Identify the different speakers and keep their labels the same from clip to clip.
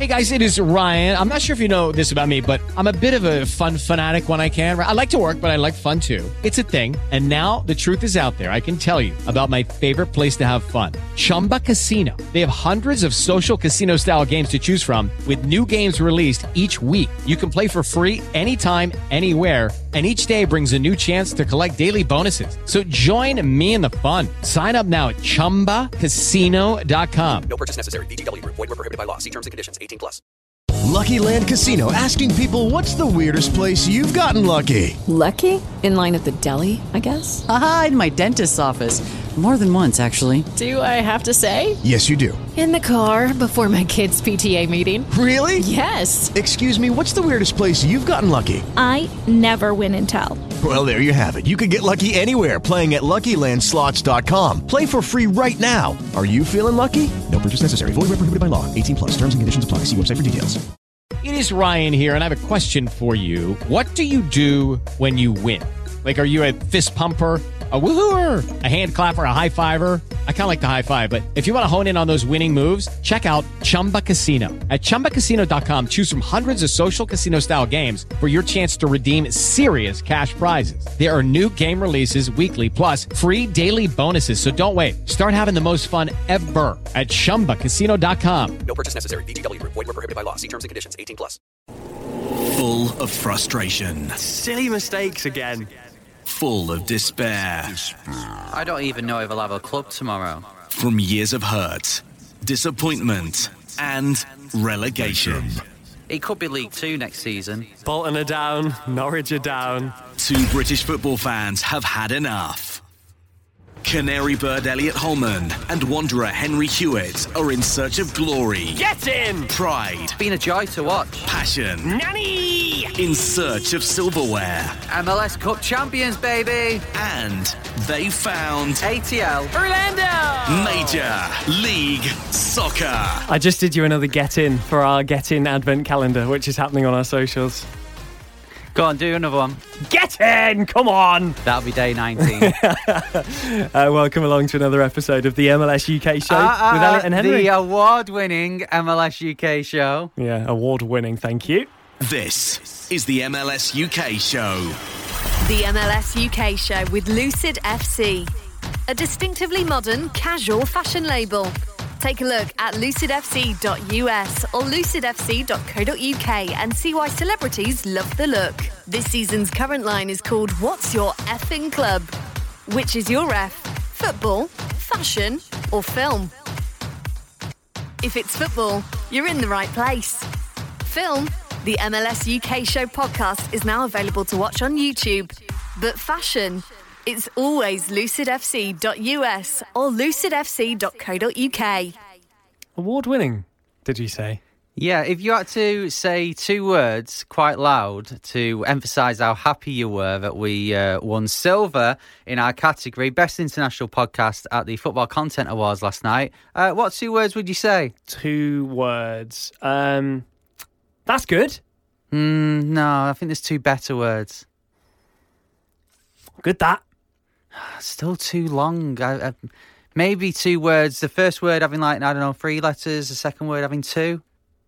Speaker 1: Hey guys, it is Ryan. I'm not sure if you know this about me, but I'm a bit of a fun fanatic when I can. I like to work, but I like fun too. It's a thing. And now the truth is out there. I can tell you about my favorite place to have fun. Chumba Casino. They have hundreds of social casino style games to choose from with new games released each week. You can play for free anytime, anywhere. And each day brings a new chance to collect daily bonuses. So join me in the fun. Sign up now at ChumbaCasino.com.
Speaker 2: No purchase necessary. VGW Group. Void where prohibited by law. See terms and conditions. 18+.
Speaker 3: Lucky Land Casino, asking people, what's the weirdest place you've gotten lucky?
Speaker 4: Lucky? In line at the deli, I guess?
Speaker 5: Aha, in my dentist's office. More than once, actually.
Speaker 4: Do I have to say?
Speaker 3: Yes, you do.
Speaker 4: In the car before my kids' PTA meeting.
Speaker 3: Really?
Speaker 4: Yes.
Speaker 3: Excuse me, what's the weirdest place you've gotten lucky?
Speaker 6: I never win and tell.
Speaker 3: Well, there you have it. You can get lucky anywhere, playing at LuckyLandSlots.com. Play for free right now. Are you feeling lucky? No purchase necessary. Void where prohibited by law. 18+. Terms and conditions apply. See website for details.
Speaker 1: It is Ryan here, and I have a question for you. What do you do when you win? Like, are you a fist pumper, a woohooer, a hand clapper, a high fiver? I kind of like the high five, but if you want to hone in on those winning moves, check out Chumba Casino. At ChumbaCasino.com, choose from hundreds of social casino style games for your chance to redeem serious cash prizes. There are new game releases weekly, plus free daily bonuses. So don't wait. Start having the most fun ever at ChumbaCasino.com.
Speaker 2: No purchase necessary. VGW Group. Void where prohibited by law. See terms and conditions. 18+.
Speaker 7: Full of frustration.
Speaker 8: Silly mistakes again.
Speaker 7: Full of despair.
Speaker 9: I don't even know if I'll have a club tomorrow.
Speaker 7: From years of hurt, disappointment, and relegation.
Speaker 9: It could be League 2 next season.
Speaker 8: Bolton are down, Norwich are down.
Speaker 7: Two British football fans have had enough. Canary bird Elliot Holman and Wanderer Henry Hewitt are in search of glory.
Speaker 8: Get in!
Speaker 7: Pride.
Speaker 9: It's been a joy to watch.
Speaker 7: Passion.
Speaker 8: Nanny!
Speaker 7: In search of silverware.
Speaker 9: MLS Cup champions, baby!
Speaker 7: And they found
Speaker 9: ATL Orlando!
Speaker 7: Major League Soccer.
Speaker 8: I just did you another get in for our get in advent calendar, which is happening on our socials.
Speaker 9: Go on, do another one.
Speaker 8: Get in! Come on!
Speaker 9: That'll be day 19.
Speaker 8: Welcome along to another episode of the MLS UK show with Elliot and Henry.
Speaker 9: The award-winning MLS UK show.
Speaker 8: Yeah, award-winning, thank you.
Speaker 7: This is the MLS UK show.
Speaker 10: The MLS UK show with Lucid FC, a distinctively modern, casual fashion label. Take a look at lucidfc.us or lucidfc.co.uk and see why celebrities love the look. This season's current line is called What's Your Effing Club? Which is your F? Football, fashion, or film? If it's football, you're in the right place. Film, the MLS UK show podcast is now available to watch on YouTube. But fashion, it's always lucidfc.us or lucidfc.co.uk.
Speaker 8: Award-winning, did you say?
Speaker 9: Yeah, if you had to say two words quite loud to emphasise how happy you were that we won silver in our category, Best International Podcast at the Football Content Awards last night, what two words would you say?
Speaker 8: 2 words. That's good.
Speaker 9: No, I think there's 2 better words.
Speaker 8: Good that.
Speaker 9: Still too long. Maybe 2 words. The first word having 3 letters. The second word having 2.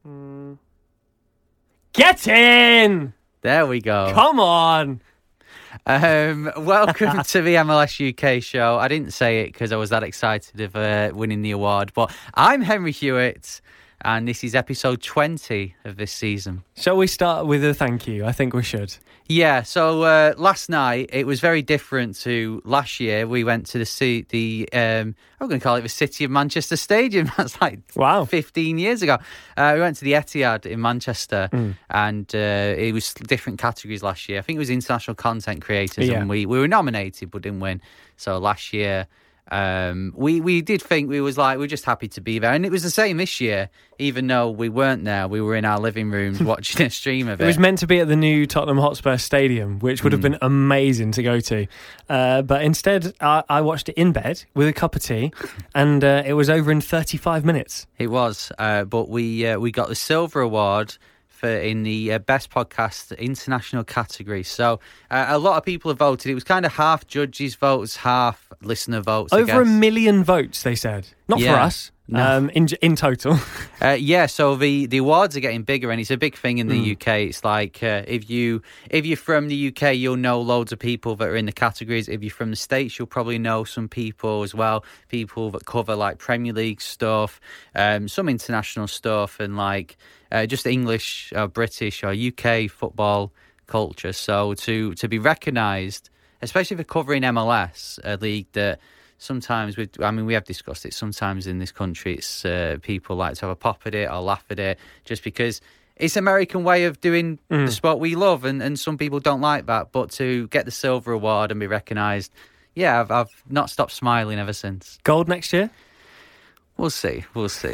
Speaker 8: Get in!
Speaker 9: There we go.
Speaker 8: Come on!
Speaker 9: Welcome to the MLS UK show. I didn't say it because I was that excited of winning the award, but I'm Henry Hewitt, and this is episode 20 of this season.
Speaker 8: Shall we start with a thank you? I think we should.
Speaker 9: Yeah, so last night it was very different to last year. We went to I'm going to call it the City of Manchester Stadium. That's like 15 years ago. We went to the Etihad in Manchester, and it was different categories last year. I think it was international content creators, and we were nominated but didn't win. So last year, we did think we're just happy to be there, and it was the same this year. Even though we weren't there, we were in our living rooms watching a stream of it.
Speaker 8: It was meant to be at the new Tottenham Hotspur Stadium, which would have been amazing to go to, but instead I watched it in bed with a cup of tea, and it was over in 35 minutes.
Speaker 9: It was, but we got the silver award in the Best Podcast International category. So a lot of people have voted. It was kind of half judges' votes, half listener votes.
Speaker 8: Over 1 million votes, they said. Not for us.
Speaker 9: No.
Speaker 8: In total.
Speaker 9: So the awards are getting bigger, and it's a big thing in the UK. It's like if you're from the UK, you'll know loads of people that are in the categories. If you're from the States, you'll probably know some people as well. People that cover like Premier League stuff, some international stuff, and like just English or British or UK football culture. So to be recognised, especially for covering MLS, a league that sometimes we have discussed it. Sometimes in this country, it's people like to have a pop at it or laugh at it just because it's American way of doing the sport we love, and some people don't like that. But to get the silver award and be recognised, I've not stopped smiling ever since.
Speaker 8: Gold next year?
Speaker 9: We'll see.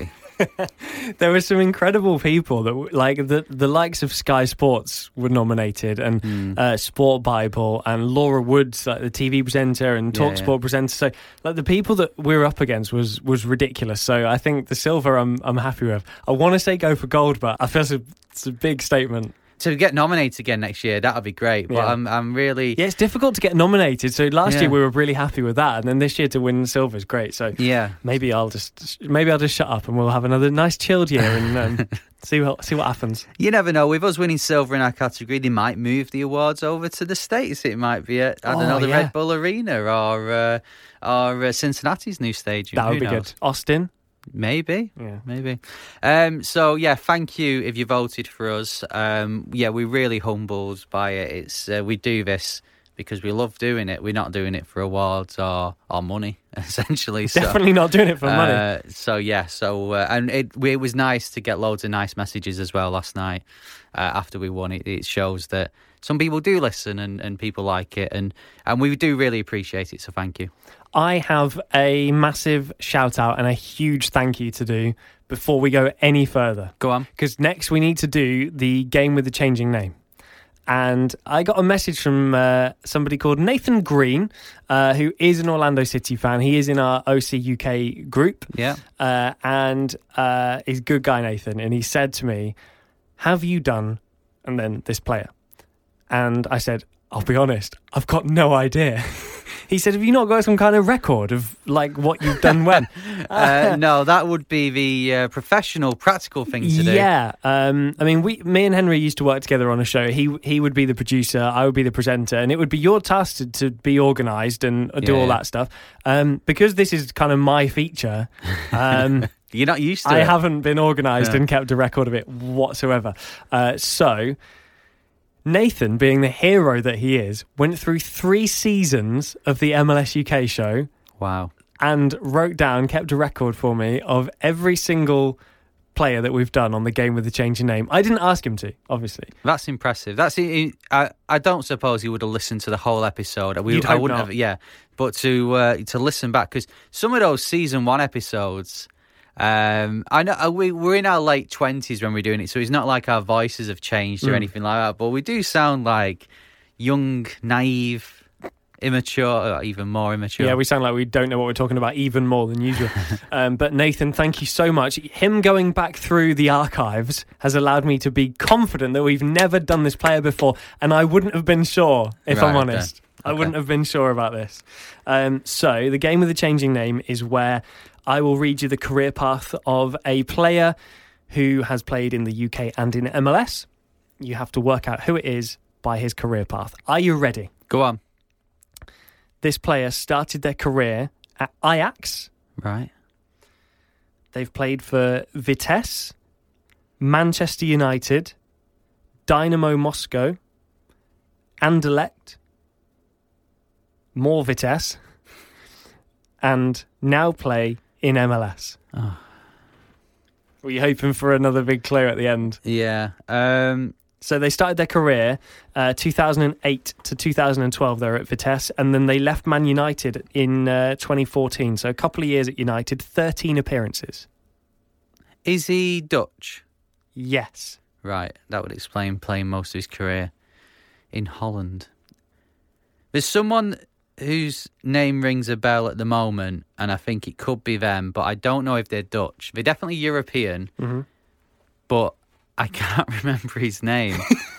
Speaker 8: There were some incredible people that, like the likes of Sky Sports were nominated, and Sport Bible, and Laura Woods, like the TV presenter and TalkSport presenter. So, like the people that we're up against was ridiculous. So, I think the silver I'm happy with. I want to say go for gold, but I feel it's a big statement.
Speaker 9: To get nominated again next year, that would be great. But I'm really...
Speaker 8: Yeah, it's difficult to get nominated. So last year we were really happy with that. And then this year to win silver is great. So maybe I'll just shut up and we'll have another nice chilled year and see what happens.
Speaker 9: You never know. With us winning silver in our category, they might move the awards over to the States. It might be at, the Red Bull Arena or Cincinnati's new stadium.
Speaker 8: That would be good. Austin?
Speaker 9: Maybe. So thank you if you voted for us. We're really humbled by it. It's we do this because we love doing it. We're not doing it for awards or money, essentially.
Speaker 8: Definitely not doing it for money.
Speaker 9: And it was nice to get loads of nice messages as well last night after we won it. It shows that some people do listen and people like it, and we do really appreciate it. So thank you.
Speaker 8: I have a massive shout out and a huge thank you to do before we go any further.
Speaker 9: Go on.
Speaker 8: Because next we need to do the game with the changing name. And I got a message from somebody called Nathan Green, who is an Orlando City fan. He is in our OC UK group.
Speaker 9: Yeah.
Speaker 8: And he's a good guy, Nathan. And he said to me, have you done, and then this player? And I said, I'll be honest, I've got no idea. He said, have you not got some kind of record of like what you've done when?
Speaker 9: No, that would be the professional, practical thing to do.
Speaker 8: Yeah. Me and Henry used to work together on a show. He would be the producer, I would be the presenter, and it would be your task to be organised and do all that stuff. Because this is kind of my feature.
Speaker 9: You're not used to it.
Speaker 8: I haven't been organised and kept a record of it whatsoever. So Nathan, being the hero that he is, went through 3 seasons of the MLS UK show.
Speaker 9: Wow. And
Speaker 8: kept a record for me of every single player that we've done on the game with the changing name. I didn't ask him to, obviously.
Speaker 9: That's impressive. I don't suppose he would have listened to the whole episode. I wouldn't have. Yeah, but to listen back, because some of those season 1 episodes. I know we're in our late 20s when we're doing it, so it's not like our voices have changed or anything like that, but we do sound like young, naive, immature, or even more immature.
Speaker 8: Yeah, we sound like we don't know what we're talking about even more than usual. But Nathan, thank you so much. Him going back through the archives has allowed me to be confident that we've never done this player before, and I wouldn't have been sure, if I'm honest. Okay. I wouldn't have been sure about this. So the game with the changing name is where I will read you the career path of a player who has played in the UK and in MLS. You have to work out who it is by his career path. Are you ready?
Speaker 9: Go on.
Speaker 8: This player started their career at Ajax.
Speaker 9: Right.
Speaker 8: They've played for Vitesse, Manchester United, Dynamo Moscow, Anderlecht, more Vitesse, and now play in MLS. Oh. Were you hoping for another big clue at the end?
Speaker 9: Yeah.
Speaker 8: So they started their career 2008 to 2012. They were at Vitesse, and then they left Man United in 2014. So a couple of years at United, 13 appearances.
Speaker 9: Is he Dutch?
Speaker 8: Yes.
Speaker 9: Right. That would explain playing most of his career in Holland. There's someone whose name rings a bell at the moment, and I think it could be them, but I don't know if they're Dutch. They're definitely European, but I can't remember his name.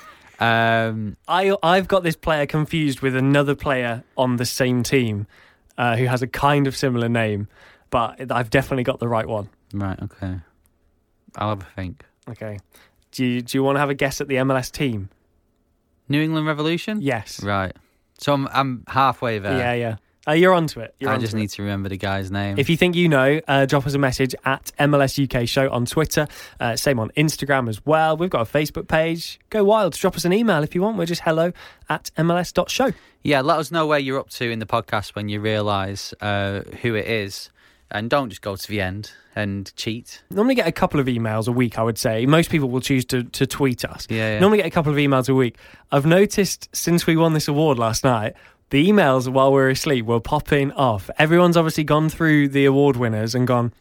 Speaker 8: I've got this player confused with another player on the same team who has a kind of similar name, but I've definitely got the right one.
Speaker 9: Right, okay. I'll have a think.
Speaker 8: Okay. Do you want to have a guess at the MLS team?
Speaker 9: New England Revolution?
Speaker 8: Yes.
Speaker 9: Right. So I'm halfway there.
Speaker 8: Yeah. You're onto it.
Speaker 9: I just need to remember the guy's name.
Speaker 8: If you think you know, drop us a message at MLS UK Show on Twitter. Same on Instagram as well. We've got a Facebook page. Go wild. Drop us an email if you want. We're just hello@mls.show.
Speaker 9: Yeah, let us know where you're up to in the podcast when you realise who it is. And don't just go to the end and cheat.
Speaker 8: Normally get a couple of emails a week, I would say. Most people will choose to tweet us.
Speaker 9: Yeah.
Speaker 8: Normally get a couple of emails a week. I've noticed since we won this award last night, the emails while we were asleep were popping off. Everyone's obviously gone through the award winners and gone,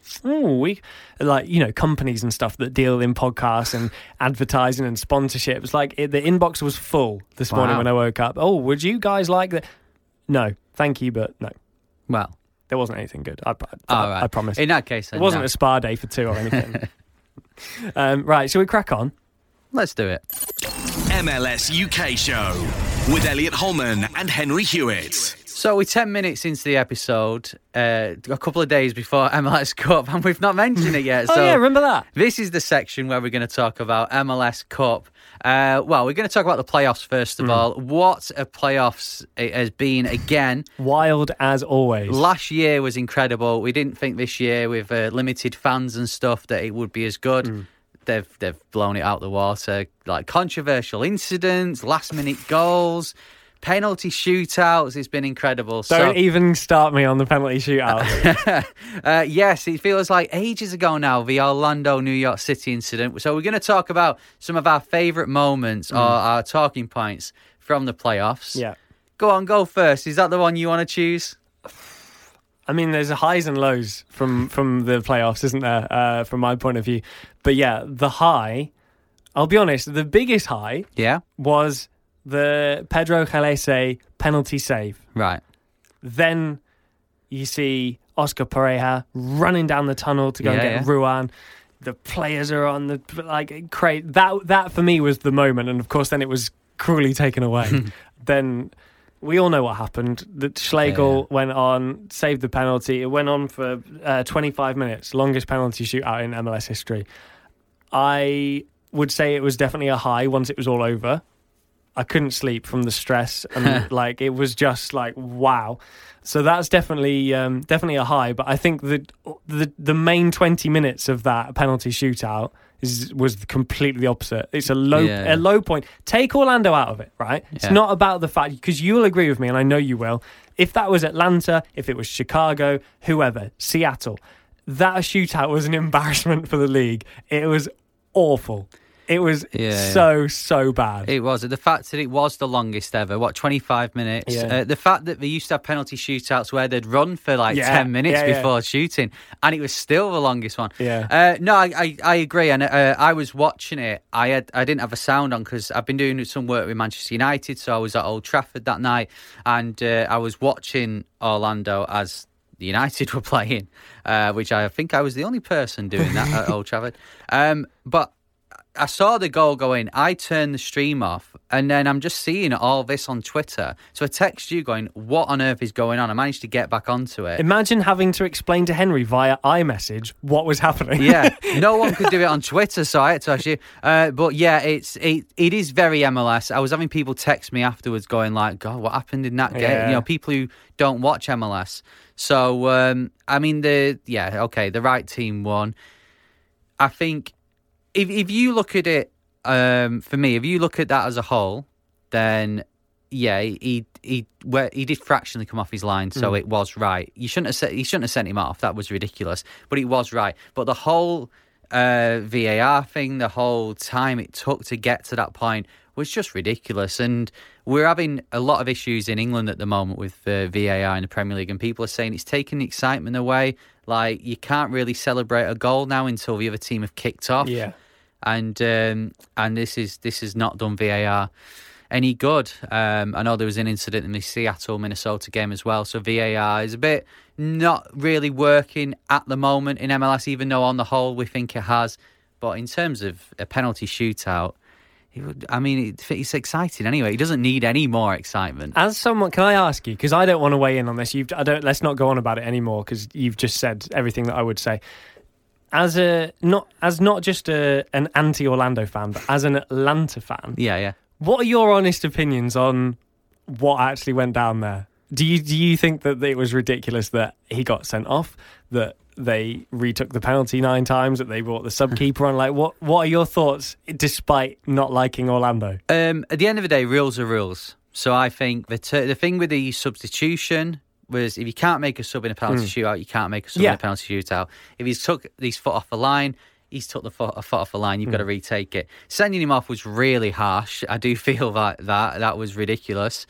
Speaker 8: companies and stuff that deal in podcasts and advertising and sponsorships. The inbox was full this morning when I woke up. Oh, would you guys like that? No, thank you, but no.
Speaker 9: Well,
Speaker 8: there wasn't anything good. I promise.
Speaker 9: In that case,
Speaker 8: it wasn't a spa day for two or anything. Right, shall we crack on?
Speaker 9: Let's do it.
Speaker 7: MLS UK Show with Elliot Holman and Henry Hewitt.
Speaker 9: So we're 10 minutes into the episode, a couple of days before MLS Cup, and we've not mentioned it yet.
Speaker 8: So remember that?
Speaker 9: This is the section where we're going to talk about MLS Cup. We're going to talk about the playoffs first of all. What a playoffs it has been again.
Speaker 8: Wild as always.
Speaker 9: Last year was incredible. We didn't think this year, with limited fans and stuff, that it would be as good. They've blown it out the water. Like controversial incidents, last minute goals, penalty shootouts. It's been incredible.
Speaker 8: Don't even start me on the penalty shootout.
Speaker 9: Yes, it feels like ages ago now, the Orlando New York City incident. So we're going to talk about some of our favourite moments or our talking points from the playoffs.
Speaker 8: Yeah.
Speaker 9: Go first. Is that the one you want to choose?
Speaker 8: I mean, there's highs and lows from the playoffs, isn't there, from my point of view? But yeah, the high, I'll be honest, the biggest high was the Pedro Jalese penalty save.
Speaker 9: Right.
Speaker 8: Then you see Oscar Pareja running down the tunnel to go and get Ruan. The players are on the that for me was the moment, and of course then it was cruelly taken away. Then we all know what happened. That Schlegel went on, saved the penalty. It went on for 25 minutes, longest penalty shootout in MLS history. I would say it was definitely a high once it was all over. I couldn't sleep from the stress, and it was just wow. So that's definitely a high. But I think the main 20 minutes of that penalty shootout was completely the opposite. It's a low point. Take Orlando out of it, right? It's not about the fact, because you'll agree with me, and I know you will. If that was Atlanta, if it was Chicago, whoever, Seattle, that shootout was an embarrassment for the league. It was awful. It was so bad.
Speaker 9: It was. The fact that it was the longest ever, 25 minutes.
Speaker 8: Yeah.
Speaker 9: The fact that they used to have penalty shootouts where they'd run for 10 minutes before shooting, and it was still the longest one.
Speaker 8: Yeah.
Speaker 9: No, I agree. And I was watching it. I didn't have a sound on because I've been doing some work with Manchester United, so I was at Old Trafford that night, and I was watching Orlando as the United were playing, which I think I was the only person doing that at Old Trafford. But I saw the goal go in. I turned the stream off, and then I'm just seeing all this on Twitter. So I text you going, what on earth is going on? I managed to get back onto it.
Speaker 8: Imagine having to explain to Henry via iMessage what was happening.
Speaker 9: Yeah, no one could do it on Twitter, so I had to actually. But yeah, it is very MLS. I was having people text me afterwards going God, what happened in that game? People who don't watch MLS. So, I mean, the right team won. I think if you look at it, for me, if you look at that as a whole, then he did fractionally come off his line, so it was right. He shouldn't have sent him off. That was ridiculous, but it was right. But the whole VAR thing, the whole time it took to get to that point was just ridiculous. And we're having a lot of issues in England at the moment with VAR in the Premier League, and people are saying it's taking the excitement away. You can't really celebrate a goal now until the other team have kicked off.
Speaker 8: Yeah.
Speaker 9: And this is not done VAR any good. I know there was an incident in the Seattle-Minnesota game as well, so VAR is a bit not really working at the moment in MLS, even though on the whole we think it has. But in terms of a penalty shootout, it's exciting anyway. It doesn't need any more excitement.
Speaker 8: As someone, can I ask you, because I don't want to weigh in on this. Let's not go on about it anymore because you've just said everything that I would say. as not just an anti-Orlando fan, but as an Atlanta fan.
Speaker 9: Yeah.
Speaker 8: What are your honest opinions on what actually went down there? Do you think that it was ridiculous that he got sent off, that they retook the penalty 9 times, that they brought the sub-keeper on? Like, what are your thoughts, despite not liking Orlando?
Speaker 9: At the end of the day, rules are rules. So I think the thing with the substitution was, if you can't make a sub in a penalty shootout, you can't make a sub in a penalty shootout. If he's took his foot off the line, he's took a foot off the line, you've got to retake it. Sending him off was really harsh. I do feel that was ridiculous.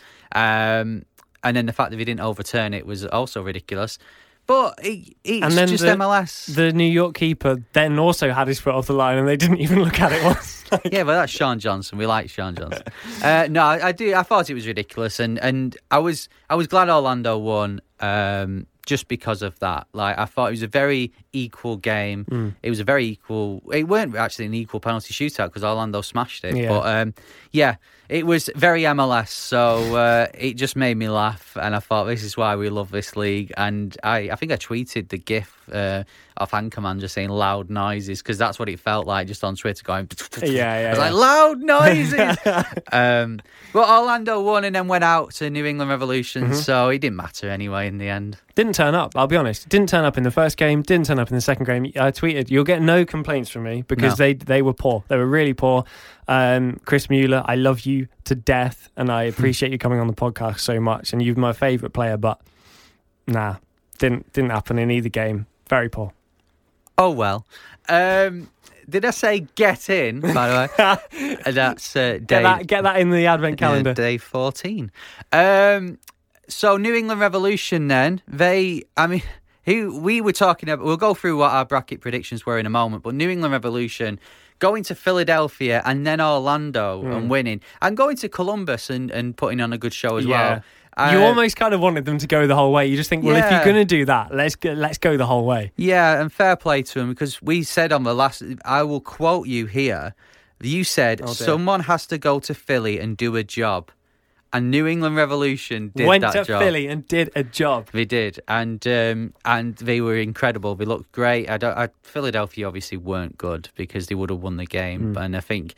Speaker 9: And then the fact that he didn't overturn it was also ridiculous. But it's just MLS.
Speaker 8: The New York keeper then also had his foot off the line, and they didn't even look at it once.
Speaker 9: Yeah, but that's Sean Johnson. We like Sean Johnson. No, I do. I thought it was ridiculous, and I was glad Orlando won. Just because of that. Like, I thought it was a very equal game. It was a very equal... It weren't actually an equal penalty shootout because Orlando smashed it.
Speaker 8: Yeah.
Speaker 9: But, it was very MLS. So it just made me laugh. And I thought, this is why we love this league. And I think I tweeted the GIF of Anchorman just saying loud noises, because that's what it felt like just on Twitter going... I was like, loud noises! But Orlando won and then went out to New England Revolution. So it didn't matter anyway in the end.
Speaker 8: Didn't turn up, I'll be honest. Didn't turn up in the first game, didn't turn up in the second game. I tweeted, you'll get no complaints from me, because they were poor. They were really poor. Chris Mueller, I love you to death, and I appreciate you coming on the podcast so much, and you're my favourite player, but didn't happen in either game. Very poor.
Speaker 9: Oh, well. Did I say get in, by the way? That's
Speaker 8: get that in the advent calendar.
Speaker 9: Day 14. So New England Revolution then, we were talking about, we'll go through what our bracket predictions were in a moment, but New England Revolution going to Philadelphia and then Orlando and winning, and going to Columbus and putting on a good show as well.
Speaker 8: You almost kind of wanted them to go the whole way. You just think, well, if you're going to do that, let's go the whole way. Yeah,
Speaker 9: and fair play to them, because we said on the last, I will quote you here, you said, someone has to go to Philly and do a job. And New England Revolution
Speaker 8: went to Philly and did a job.
Speaker 9: They did, and they were incredible. They looked great. Philadelphia obviously weren't good because they would have won the game, and I think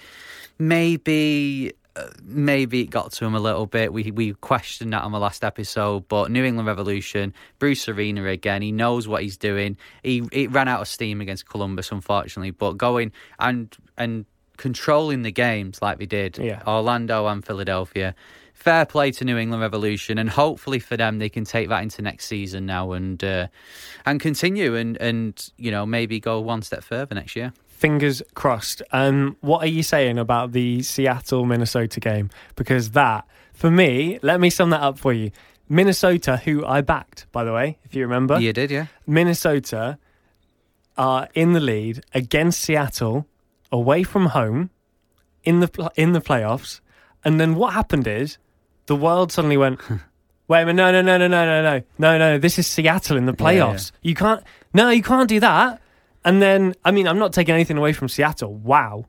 Speaker 9: maybe it got to them a little bit. We questioned that on the last episode, but New England Revolution, Bruce Arena again. He knows what he's doing. He ran out of steam against Columbus, unfortunately, but going and controlling the games like they did, Orlando and Philadelphia. Fair play to New England Revolution, and hopefully for them they can take that into next season now and continue and maybe go one step further next year.
Speaker 8: Fingers crossed. What are you saying about the Seattle-Minnesota game? Because that, for me, let me sum that up for you. Minnesota, who I backed, by the way, if you remember.
Speaker 9: You did, yeah.
Speaker 8: Minnesota are in the lead against Seattle, away from home, in the playoffs. And then what happened is, the world suddenly went, wait a minute, no, this is Seattle in the playoffs. Yeah. You can't do that. And then, I'm not taking anything away from Seattle. Wow.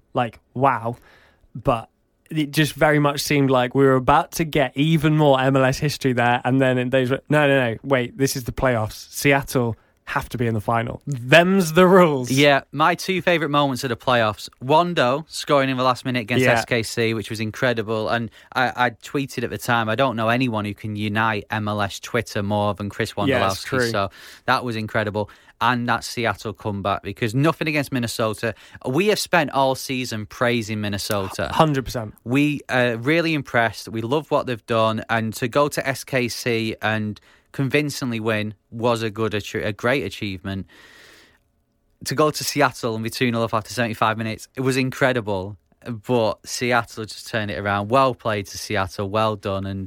Speaker 8: But it just very much seemed like we were about to get even more MLS history there. And then they went, no, wait, this is the playoffs. Seattle have to be in the final. Them's the rules.
Speaker 9: Yeah, my two favourite moments of the playoffs. Wondo scoring in the last minute against SKC, which was incredible. And I tweeted at the time, I don't know anyone who can unite MLS Twitter more than Chris Wondolowski. So that was incredible. And that Seattle comeback, because nothing against Minnesota. We have spent all season praising Minnesota.
Speaker 8: 100%.
Speaker 9: We are really impressed. We love what they've done. And to go to SKC and convincingly win was a great achievement. To go to Seattle and be 2-0 up after 75 minutes, it was incredible. But Seattle just turned it around. Well played to Seattle, well done. And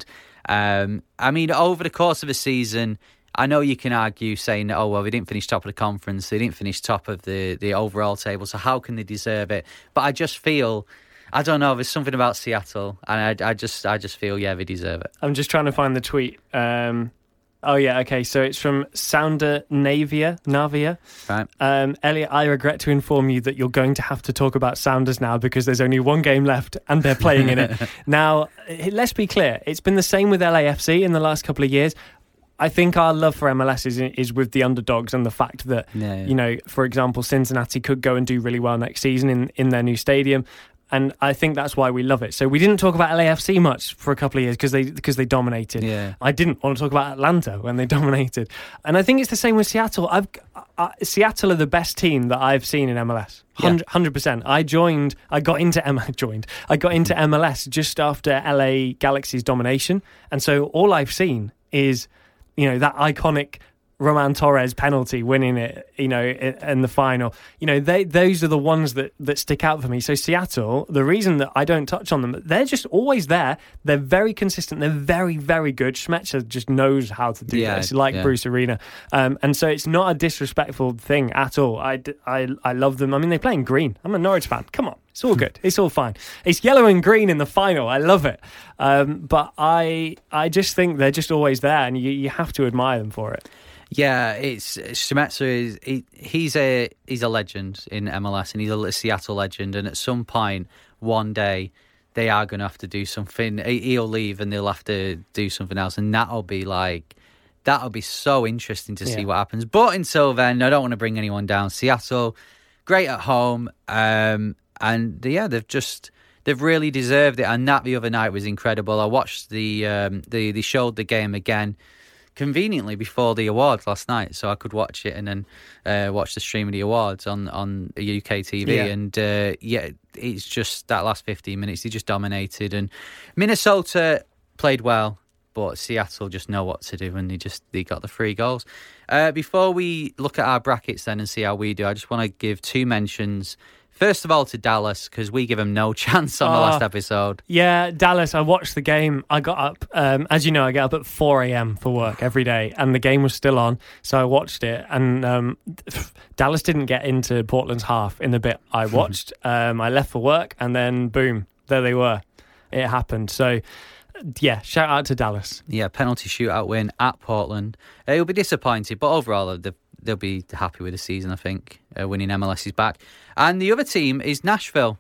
Speaker 9: over the course of the season, I know you can argue saying that, they didn't finish top of the conference, they didn't finish top of the overall table, so how can they deserve it? But I just feel, I don't know, there's something about Seattle, and I just feel, they deserve it.
Speaker 8: I'm just trying to find the tweet. So it's from Sounder Navia.
Speaker 9: Right.
Speaker 8: Elliot, I regret to inform you that you're going to have to talk about Sounders now because there's only one game left and they're playing in it. Now, let's be clear. It's been the same with LAFC in the last couple of years. I think our love for MLS is with the underdogs and the fact that, you know, for example, Cincinnati could go and do really well next season in their new stadium. And I think that's why we love it. So we didn't talk about LAFC much for a couple of years because they dominated.
Speaker 9: Yeah.
Speaker 8: I didn't want to talk about Atlanta when they dominated. And I think it's the same with Seattle. Seattle are the best team that I've seen in MLS. 100%. I got into MLS just after LA Galaxy's domination. And so all I've seen is, you know, that iconic Roman Torres penalty winning it, you know, in the final. You know, those are the ones that stick out for me. So Seattle, the reason that I don't touch on them, they're just always there. They're very consistent. They're very, very good. Schmetzer just knows how to do this, like Bruce Arena. And so it's not a disrespectful thing at all. I love them. I mean, they play in green. I'm a Norwich fan. Come on. It's all good. It's all fine. It's yellow and green in the final. I love it. But I just think they're just always there, and you have to admire them for it.
Speaker 9: Yeah, it's Schmetzer he's a legend in MLS, and he's a Seattle legend. And at some point, one day, they are going to have to do something. He'll leave, and they'll have to do something else, and that'll be so interesting to see what happens. But until then, I don't want to bring anyone down. Seattle, great at home, and they've really deserved it. And that the other night was incredible. I watched they showed the game again conveniently before the awards last night, so I could watch it and then watch the stream of the awards on UK TV. And it's just that last 15 minutes, they just dominated. And Minnesota played well, but Seattle just know what to do, and they got the 3 goals. Before we look at our brackets then and see how we do, I just want to give 2 mentions. First of all, to Dallas, because we give them no chance on the last episode. Yeah,
Speaker 8: Dallas, I watched the game. I got up, as you know, I get up at 4 a.m. for work every day, and the game was still on, so I watched it. And Dallas didn't get into Portland's half in the bit I watched. I left for work, and then boom, there they were. It happened. So, yeah, shout out to Dallas.
Speaker 9: Yeah, penalty shootout win at Portland. He'll be disappointed, but overall, they'll be happy with the season, I think. Winning MLS is back. And the other team is Nashville.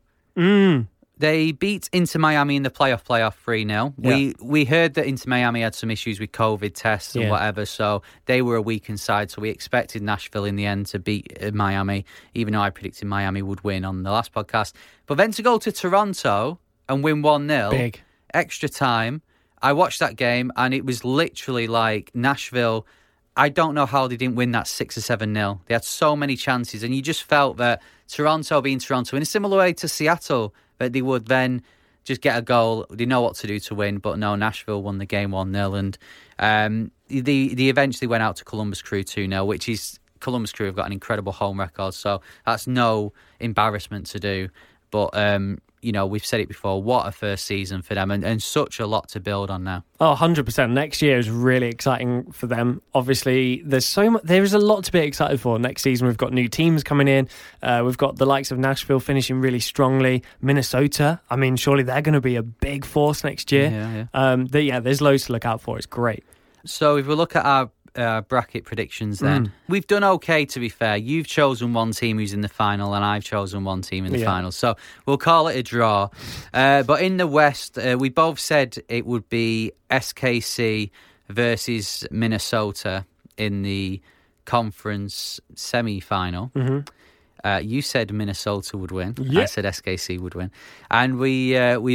Speaker 9: They beat Inter Miami in the playoff 3-0. Yeah. We heard that Inter Miami had some issues with COVID tests and whatever, so they were a weakened side. So we expected Nashville in the end to beat Miami, even though I predicted Miami would win on the last podcast. But then to go to Toronto and win 1-0.
Speaker 8: Big.
Speaker 9: Extra time. I watched that game, and it was literally like Nashville. I don't know how they didn't win that 6 or 7-0. They had so many chances, and you just felt that Toronto being Toronto, in a similar way to Seattle, that they would then just get a goal. They know what to do to win, but no, Nashville won the game 1-0, and they eventually went out to Columbus Crew 2-0, which is, Columbus Crew have got an incredible home record, so that's no embarrassment to do. But you know, we've said it before, what a first season for them, and such a lot to build on now.
Speaker 8: Oh, 100%. Next year is really exciting for them. Obviously, there is a lot to be excited for next season. We've got new teams coming in. We've got the likes of Nashville finishing really strongly. Minnesota, I mean, surely they're going to be a big force next year. There's loads to look out for. It's great.
Speaker 9: So if we look at our bracket predictions then. We've done okay, to be fair. You've chosen one team who's in the final, and I've chosen one team in the final. So we'll call it a draw. But in the West, we both said it would be SKC versus Minnesota in the conference semi-final. You said Minnesota would win. I said SKC would win. And we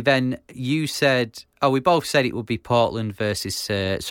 Speaker 9: both said it would be Portland versus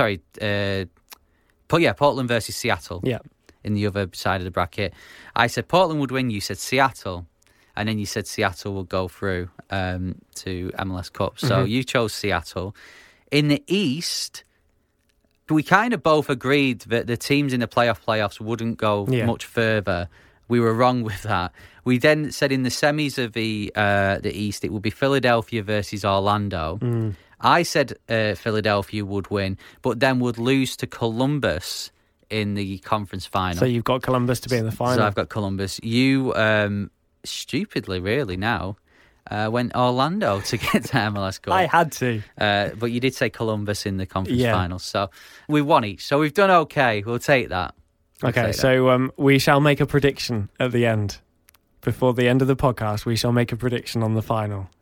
Speaker 9: Portland versus Seattle in the other side of the bracket. I said Portland would win, you said Seattle, and then you said Seattle will go through to MLS Cup. So you chose Seattle. In the East, we kind of both agreed that the teams in the playoffs wouldn't go much further. We were wrong with that. We then said in the semis of the East, it would be Philadelphia versus Orlando. I said Philadelphia would win, but then would lose to Columbus in the conference final.
Speaker 8: So you've got Columbus to be in the final.
Speaker 9: So I've got Columbus. You, stupidly really now, went Orlando to get to MLS Cup.
Speaker 8: I had to.
Speaker 9: But you did say Columbus in the conference final. So we won each. So we've done okay. We'll take that.
Speaker 8: We shall make a prediction at the end. Before the end of the podcast, we shall make a prediction on the final.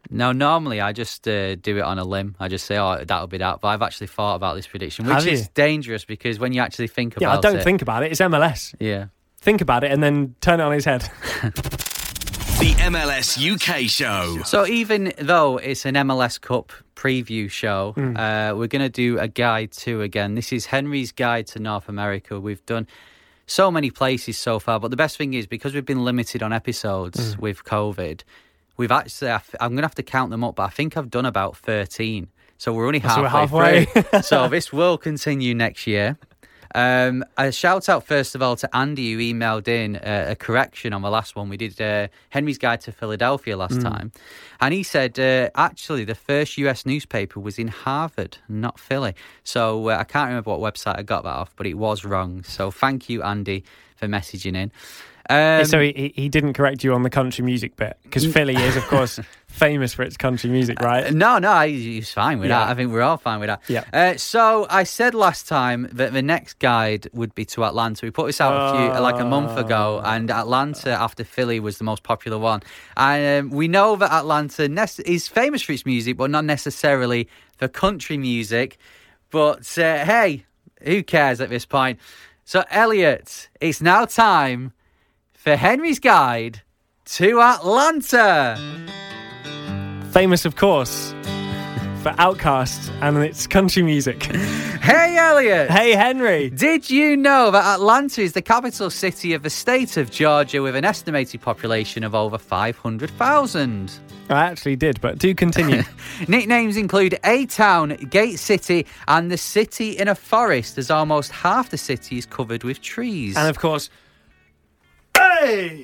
Speaker 9: No, normally I just do it on a limb. I just say, that'll be that. But I've actually thought about this prediction, which is dangerous because when you actually think about it...
Speaker 8: Yeah, I don't think about it. It's MLS.
Speaker 9: Yeah.
Speaker 8: Think about it and then turn it on his head.
Speaker 7: The MLS UK show.
Speaker 9: So even though it's an MLS Cup preview show, we're going to do a guide to again. This is Henry's Guide to North America. We've done so many places so far, but the best thing is because we've been limited on episodes with COVID, we've actually, I'm going to have to count them up, but I think I've done about 13. So we're only halfway through. So this will continue next year. A shout out first of all to Andy, who emailed in a correction on the last one. We did Henry's Guide to Philadelphia last time, and he said actually the first US newspaper was in Harvard, not Philly. So I can't remember what website I got that off, but it was wrong. So thank you, Andy, for messaging in.
Speaker 8: So he didn't correct you on the country music bit, because Philly is, of course, famous for its country music, right?
Speaker 9: No, he's fine with that. I think we're all fine with that.
Speaker 8: Yeah.
Speaker 9: So I said last time that the next guide would be to Atlanta. We put this out a month ago, and Atlanta after Philly was the most popular one. And we know that Atlanta is famous for its music, but not necessarily for country music. But hey, who cares at this point? So Elliot, it's now time for Henry's Guide to Atlanta.
Speaker 8: Famous, of course, for Outkast and its country music.
Speaker 9: Hey, Elliot.
Speaker 8: Hey, Henry.
Speaker 9: Did you know that Atlanta is the capital city of the state of Georgia with an estimated population of over 500,000?
Speaker 8: I actually did, but do continue.
Speaker 9: Nicknames include A-Town, Gate City, and the city in a forest, as almost half the city is covered with trees.
Speaker 8: And, of course... A-T!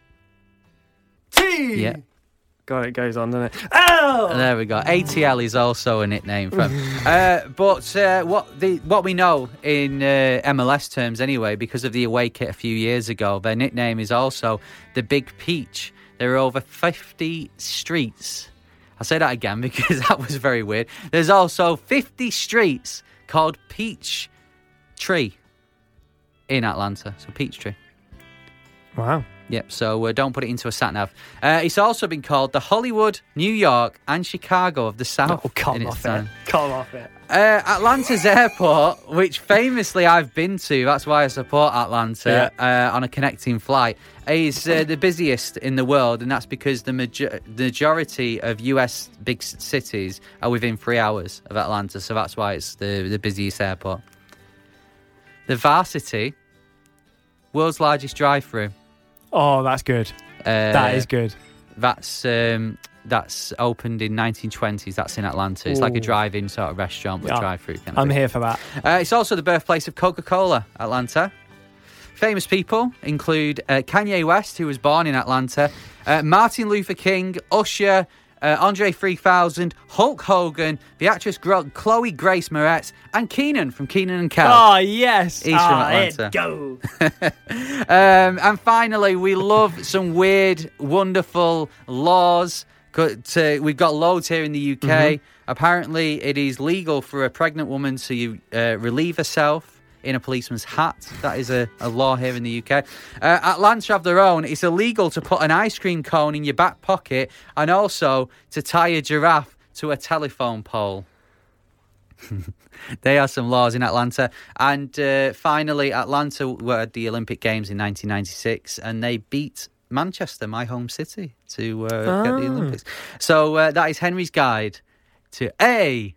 Speaker 9: Yeah.
Speaker 8: God, it goes on, doesn't it? Oh!
Speaker 9: There we go. ATL is also a nickname for what we know in MLS terms anyway, because of the away kit a few years ago, their nickname is also the Big Peach. There are over 50 streets. I'll say that again because that was very weird. There's also 50 streets called Peach Tree in Atlanta. So Peachtree.
Speaker 8: Wow.
Speaker 9: Yep, so don't put it into a sat-nav. It's also been called the Hollywood, New York and Chicago of the South.
Speaker 8: Oh, come off it. Come off it.
Speaker 9: Atlanta's airport, which famously I've been to, that's why I support Atlanta, on a connecting flight, is the busiest in the world, and that's because the majority of US big cities are within 3 hours of Atlanta, so that's why it's the busiest airport. The Varsity, world's largest drive-through.
Speaker 8: Oh, that's good. That is good.
Speaker 9: That's opened in 1920s. That's in Atlanta. It's like a drive-in sort of restaurant with drive-through.
Speaker 8: I'm here for that.
Speaker 9: It's also the birthplace of Coca-Cola, Atlanta. Famous people include Kanye West, who was born in Atlanta, Martin Luther King, Usher, Andre 3000, Hulk Hogan, the actress Chloe Grace Moretz, and Keenan from Keenan and Kel.
Speaker 8: Oh, yes.
Speaker 9: He's from Atlanta.
Speaker 8: Go.
Speaker 9: And finally, we love some weird, wonderful laws. We've got loads here in the UK. Mm-hmm. Apparently, it is legal for a pregnant woman to relieve herself in a policeman's hat. That is a law here in the UK. Atlanta have their own. It's illegal to put an ice cream cone in your back pocket and also to tie a giraffe to a telephone pole. They are some laws in Atlanta. And finally, Atlanta were at the Olympic Games in 1996 and they beat Manchester, my home city, to get the Olympics. So that is Henry's Guide to A-T-L.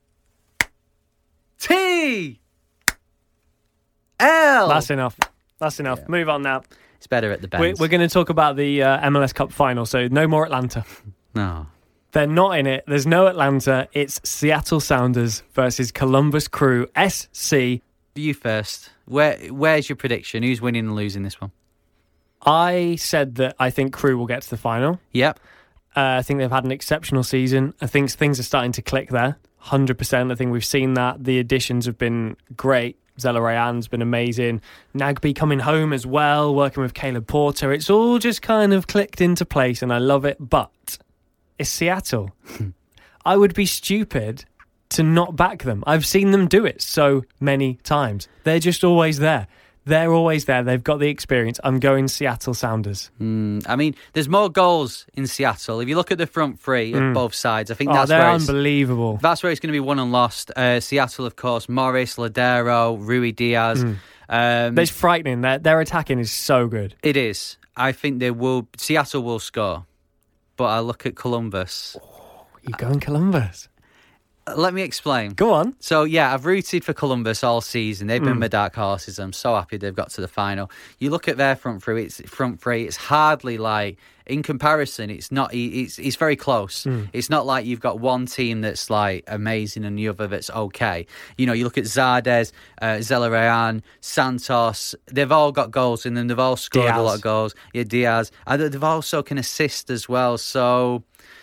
Speaker 8: That's enough. Yeah. Move on now.
Speaker 9: It's better at the bends.
Speaker 8: We're going to talk about the MLS Cup final, so no more Atlanta.
Speaker 9: No.
Speaker 8: They're not in it. There's no Atlanta. It's Seattle Sounders versus Columbus Crew SC.
Speaker 9: You first. Where's your prediction? Who's winning and losing this one?
Speaker 8: I said that I think Crew will get to the final.
Speaker 9: Yep.
Speaker 8: I think they've had an exceptional season. I think things are starting to click there. 100%. I think we've seen that. The additions have been great. Zella Rayan's been amazing. Nagby coming home as well, working with Caleb Porter. It's all just kind of clicked into place and I love it. But it's Seattle. I would be stupid to not back them. I've seen them do it so many times. They're just always there. They're always there. They've got the experience. I'm going Seattle Sounders.
Speaker 9: I mean, there's more goals in Seattle. If you look at the front three of both sides, I think that's
Speaker 8: they're
Speaker 9: where
Speaker 8: unbelievable.
Speaker 9: That's where it's going to be won and lost. Seattle, of course, Morris, Ladero, Rui Diaz.
Speaker 8: It's frightening. Their attacking is so good.
Speaker 9: It is. I think Seattle will score. But I look at Columbus.
Speaker 8: You're going Columbus?
Speaker 9: Let me explain.
Speaker 8: Go on.
Speaker 9: So, yeah, I've rooted for Columbus all season. They've been my dark horses. I'm so happy they've got to the final. You look at their front three, it's hardly like, in comparison, it's not. It's very close. It's not like you've got one team that's like amazing and the other that's okay. You know, you look at Zardes, Zelarayan, Santos. They've all got goals in them. They've all scored a lot of goals. Yeah, Diaz. And they've also can assist as well. So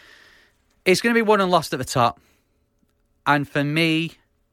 Speaker 9: it's going to be won and lost at the top. And for me,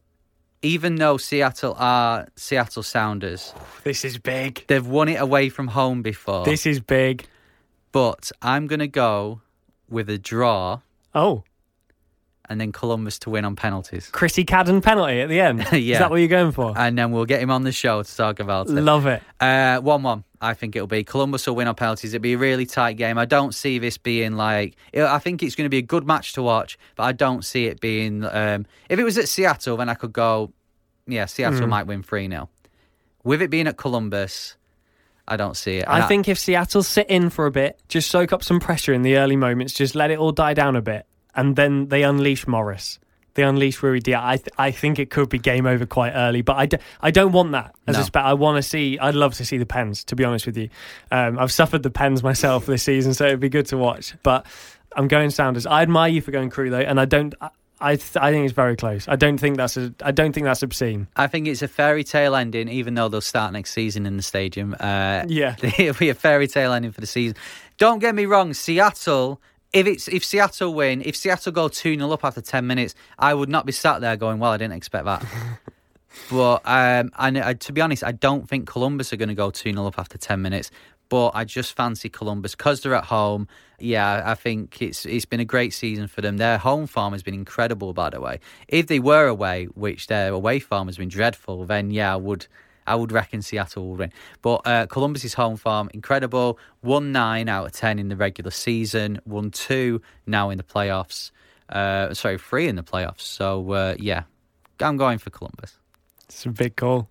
Speaker 9: even though Seattle are Seattle Sounders...
Speaker 8: This is big.
Speaker 9: They've won it away from home before.
Speaker 8: This is big.
Speaker 9: But I'm going to go with a draw.
Speaker 8: Oh.
Speaker 9: And then Columbus to win on penalties.
Speaker 8: Chrissy Cadden penalty at the end?
Speaker 9: Yeah.
Speaker 8: Is that what you're going for?
Speaker 9: And then we'll get him on the show to talk about it.
Speaker 8: Love it.
Speaker 9: 1-1. I think it'll be. Columbus will win on penalties. It'll be a really tight game. I don't see this being like... I think it's going to be a good match to watch, but I don't see it being... if it was at Seattle, then I could go, yeah, Seattle might win 3-0. With it being at Columbus, I don't see it.
Speaker 8: I think if Seattle sit in for a bit, just soak up some pressure in the early moments, just let it all die down a bit, and then they unleash Morris. They unleash Rui Diaz. I think it could be game over quite early, but I don't want that as a spec. I'd love to see the Pens, to be honest with you. I've suffered the Pens myself this season, so it'd be good to watch. But I'm going Sounders. I admire you for going Crew though, and I think it's very close. I don't think that's obscene.
Speaker 9: I think it's a fairy tale ending, even though they'll start next season in the stadium.
Speaker 8: Yeah,
Speaker 9: it'll be a fairy tale ending for the season. Don't get me wrong, Seattle. If Seattle win, if Seattle go 2-0 up after 10 minutes, I would not be sat there going, well, I didn't expect that. But to be honest, I don't think Columbus are going to go 2-0 up after 10 minutes. But I just fancy Columbus because they're at home. Yeah, I think it's been a great season for them. Their home form has been incredible, by the way. If they were away, which their away form has been dreadful, then yeah, I would reckon Seattle will win. But Columbus's home form, incredible. 1-9 out of 10 in the regular season. 1-2 now in the playoffs. 3 in the playoffs. So, yeah, I'm going for Columbus.
Speaker 8: It's a big call.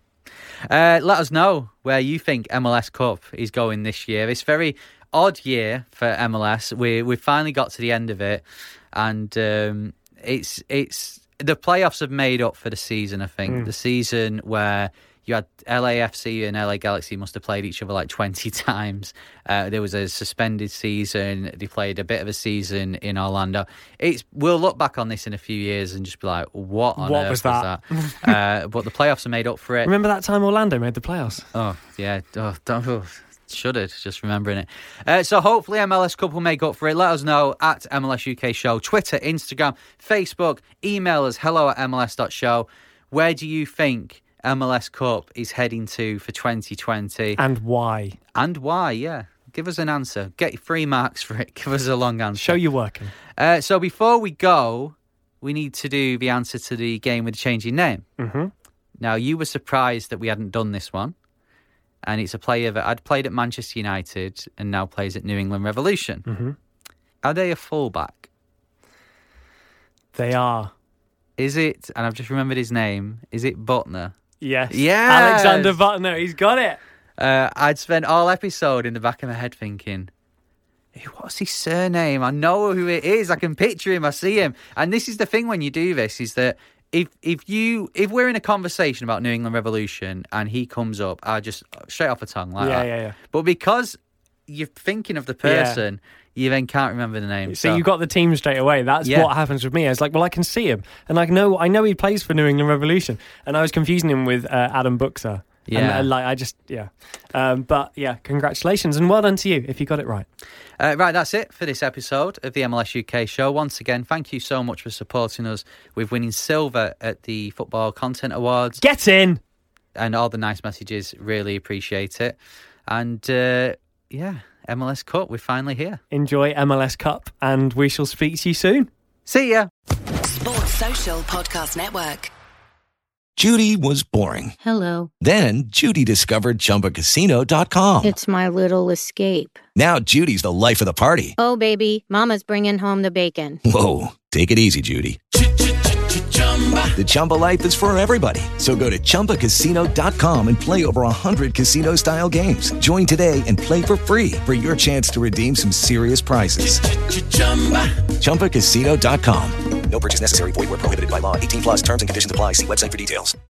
Speaker 9: Let us know where you think MLS Cup is going this year. It's a very odd year for MLS. We finally got to the end of it. And it's the playoffs have made up for the season, I think. The season where... You had LAFC and LA Galaxy must have played each other like 20 times. There was a suspended season. They played a bit of a season in Orlando. We'll look back on this in a few years and just be like, what on earth was that? But the playoffs are made up for it.
Speaker 8: Remember that time Orlando made the playoffs?
Speaker 9: Oh, yeah. Shuddered just remembering it. So hopefully MLS Cup will make up for it. Let us know at MLS UK Show. Twitter, Instagram, Facebook. Email us hello@mls.show. Where do you think MLS Cup is heading to for 2020?
Speaker 8: And why?
Speaker 9: Yeah. Give us an answer. Get 3 marks for it. Give us a long answer.
Speaker 8: Show you're working.
Speaker 9: So before we go, we need to do the answer to the game with the changing name.
Speaker 8: Mm-hmm.
Speaker 9: Now, you were surprised that we hadn't done this one. And it's a player that had played at Manchester United and now plays at New England Revolution.
Speaker 8: Mm-hmm.
Speaker 9: Are they a fullback?
Speaker 8: They are.
Speaker 9: Is it, and I've just remembered his name, is it Butner?
Speaker 8: Yes.
Speaker 9: Yes.
Speaker 8: Alexander Butner, he's got it.
Speaker 9: I'd spent all episode in the back of my head thinking, what's his surname? I know who it is. I can picture him. I see him. And this is the thing when you do this, is that if we're in a conversation about New England Revolution and he comes up, I just straight off the tongue like that.
Speaker 8: Yeah.
Speaker 9: But because you're thinking of the person, you then can't remember the name.
Speaker 8: So you got the team straight away. That's what happens with me. I was like, well, I can see him. And I know he plays for New England Revolution. And I was confusing him with Adam Buxer.
Speaker 9: Yeah.
Speaker 8: And, but yeah, congratulations. And well done to you if you got it right.
Speaker 9: Right, that's it for this episode of the MLS UK Show. Once again, thank you so much for supporting us with winning silver at the Football Content Awards.
Speaker 8: Get in!
Speaker 9: And all the nice messages. Really appreciate it. And MLS Cup, we're finally here.
Speaker 8: Enjoy MLS Cup, and we shall speak to you soon.
Speaker 9: See ya.
Speaker 11: Sports Social Podcast Network. Judy was boring.
Speaker 12: Hello.
Speaker 11: Then Judy discovered ChumbaCasino.com.
Speaker 12: It's my little escape.
Speaker 11: Now Judy's the life of the party.
Speaker 12: Oh, baby, mama's bringing home the bacon.
Speaker 11: Whoa, take it easy, Judy. The Chumba life is for everybody. So go to ChumbaCasino.com and play over 100 casino-style games. Join today and play for free for your chance to redeem some serious prizes. ChumbaCasino.com.
Speaker 2: No purchase necessary. Void where prohibited by law. 18 plus terms and conditions apply. See website for details.